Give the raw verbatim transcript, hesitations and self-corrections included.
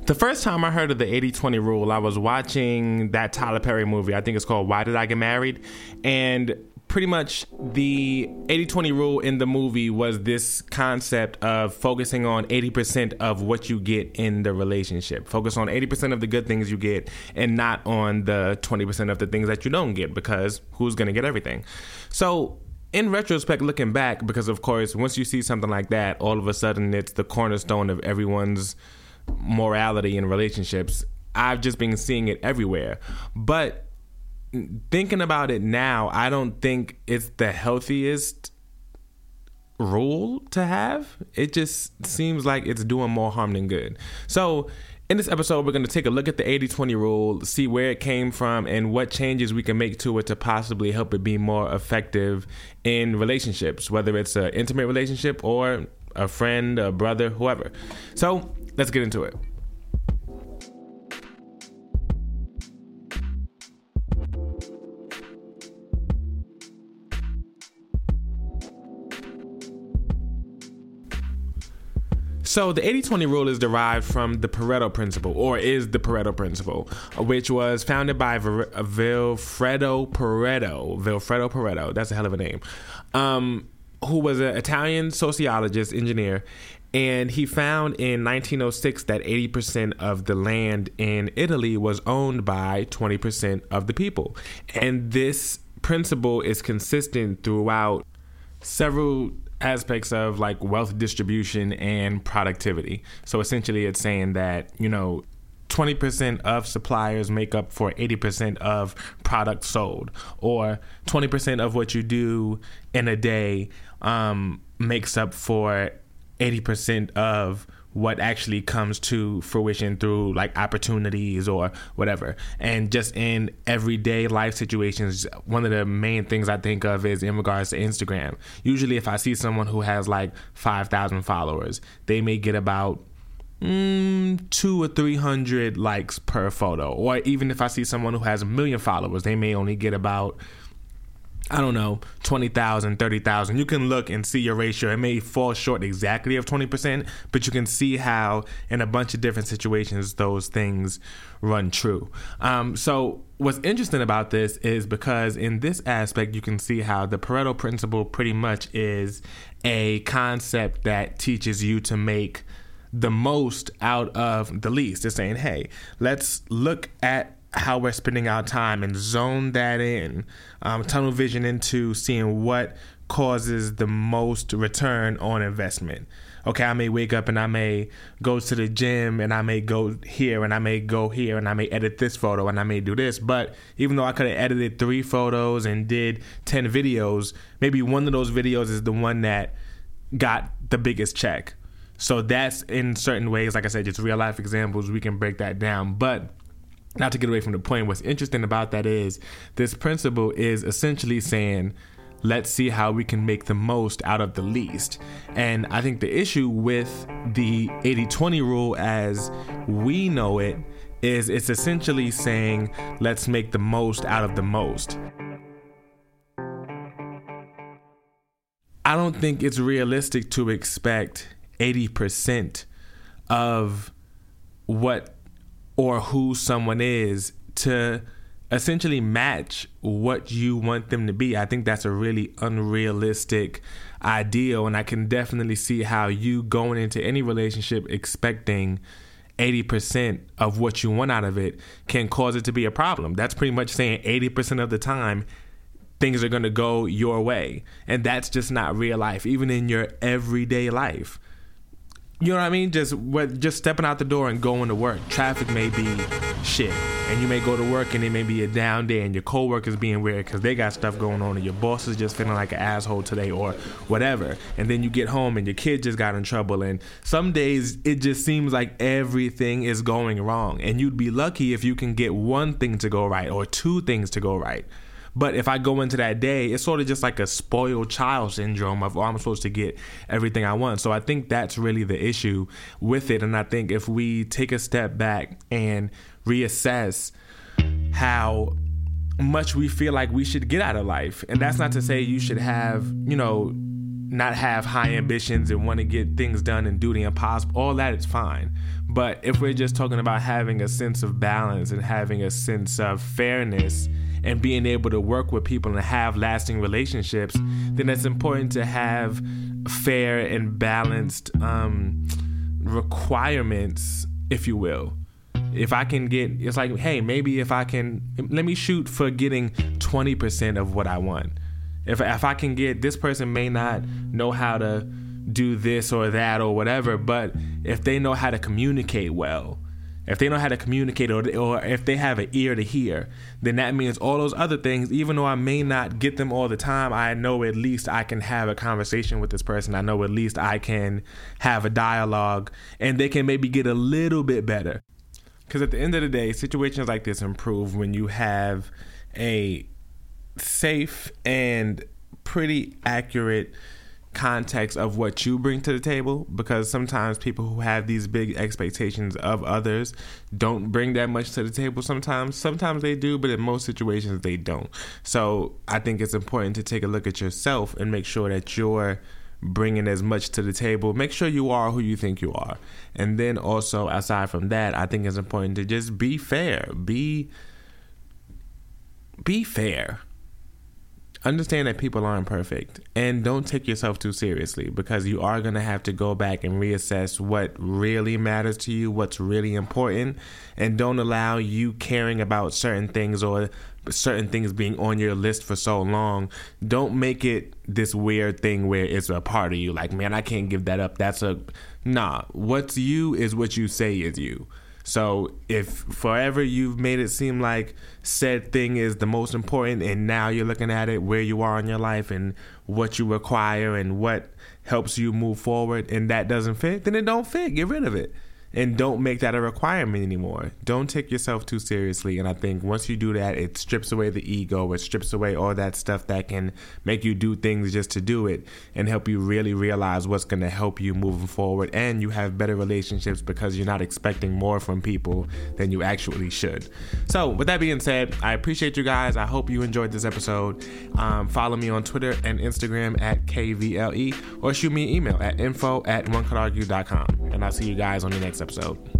The first time I heard of the eighty twenty rule, I was watching that Tyler Perry movie. I think it's called Why Did I Get Married? And pretty much the eighty twenty rule in the movie was this concept of focusing on eighty percent of what you get in the relationship. Focus on eighty percent of the good things you get and not on the twenty percent of the things that you don't get, because who's going to get everything? So in retrospect, looking back, because of course, once you see something like that, all of a sudden it's the cornerstone of everyone's morality in relationships. I've just been seeing it everywhere. But thinking about it now, I don't think it's the healthiest rule to have. It just seems like it's doing more harm than good. So in this episode, we're going to take a look at the eighty twenty rule, see where it came from and what changes we can make to it to possibly help it be more effective in relationships, whether it's an intimate relationship or a friend, a brother, whoever. So let's get into it. So the eighty twenty rule is derived from the Pareto principle, or is the Pareto principle, which was founded by Vilfredo Pareto. Vilfredo Pareto, that's a hell of a name, um, who was an Italian sociologist, engineer, and he found in nineteen oh six that eighty percent of the land in Italy was owned by twenty percent of the people. And this principle is consistent throughout several aspects of like wealth distribution and productivity. So essentially it's saying that, you know, twenty percent of suppliers make up for eighty percent of product sold, or twenty percent of what you do in a day um, makes up for eighty percent of what actually comes to fruition through like opportunities or whatever. And just in everyday life situations, one of the main things I think of is in regards to Instagram. Usually if I see someone who has like five thousand followers, they may get about mm, two or three hundred likes per photo. Or even if I see someone who has a million followers, they may only get about, I don't know, twenty thousand, thirty thousand. You can look and see your ratio. It may fall short exactly of twenty percent, but you can see how in a bunch of different situations those things run true. Um, so what's interesting about this is because in this aspect, you can see how the Pareto principle pretty much is a concept that teaches you to make the most out of the least. It's saying, hey, let's look at how we're spending our time and zone that in, um, tunnel vision into seeing what causes the most return on investment. Okay, I may wake up and I may go to the gym and I may go here and I may go here and I may edit this photo and I may do this. But even though I could have edited three photos and did ten videos, maybe one of those videos is the one that got the biggest check. So that's in certain ways, like I said, just real life examples, we can break that down. But not to get away from the point, what's interesting about that is this principle is essentially saying, let's see how we can make the most out of the least. And I think the issue with the eighty twenty rule as we know it is it's essentially saying, let's make the most out of the most. I don't think it's realistic to expect eighty percent of what or who someone is to essentially match what you want them to be. I think that's a really unrealistic ideal, and I can definitely see how you going into any relationship expecting eighty percent of what you want out of it can cause it to be a problem. That's pretty much saying eighty percent of the time things are going to go your way, and that's just not real life, even in your everyday life. You know what I mean? Just what, just stepping out the door and going to work. Traffic may be shit, and you may go to work and it may be a down day, and your coworkers being weird because they got stuff going on, and your boss is just feeling like an asshole today or whatever. And then you get home and your kid just got in trouble, and some days it just seems like everything is going wrong, and you'd be lucky if you can get one thing to go right or two things to go right. But if I go into that day, it's sort of just like a spoiled child syndrome of, oh, I'm supposed to get everything I want. So I think that's really the issue with it. And I think if we take a step back and reassess how much we feel like we should get out of life, and that's not to say you should have, you know, not have high ambitions and want to get things done and do the impossible. All that is fine. But if we're just talking about having a sense of balance and having a sense of fairness and being able to work with people and have lasting relationships, then it's important to have fair and balanced um, requirements, if you will. If I can get, it's like, hey, maybe if I can, let me shoot for getting twenty percent of what I want. If if I can get, this person may not know how to do this or that or whatever, but if they know how to communicate well, if they know how to communicate or, or if they have an ear to hear, then that means all those other things, even though I may not get them all the time, I know at least I can have a conversation with this person. I know at least I can have a dialogue and they can maybe get a little bit better. Because at the end of the day, situations like this improve when you have a safe and pretty accurate context of what you bring to the table, because sometimes people who have these big expectations of others don't bring that much to the table. Sometimes sometimes they do, but in most situations they don't. So I think it's important to take a look at yourself and make sure that you're bringing as much to the table. Make sure you are who you think you are. And then also, aside from that, I think it's important to just be fair. Be be fair. Understand that people aren't perfect, and don't take yourself too seriously, because you are going to have to go back and reassess what really matters to you, what's really important, and don't allow you caring about certain things or certain things being on your list for so long. Don't make it this weird thing where it's a part of you. Like, man, I can't give that up. That's a, nah, what's you is what you say is you. So if forever you've made it seem like said thing is the most important, and now you're looking at it where you are in your life and what you require and what helps you move forward, and that doesn't fit, then it don't fit. Get rid of it. And don't make that a requirement anymore. Don't take yourself too seriously. And I think once you do that, it strips away the ego. It strips away all that stuff that can make you do things just to do it, and help you really realize what's going to help you moving forward. And you have better relationships because you're not expecting more from people than you actually should. So with that being said, I appreciate you guys. I hope you enjoyed this episode. Um, follow me on Twitter and Instagram at K V L E, or shoot me an email at info at one could argue dot com. And I'll see you guys on the next episode.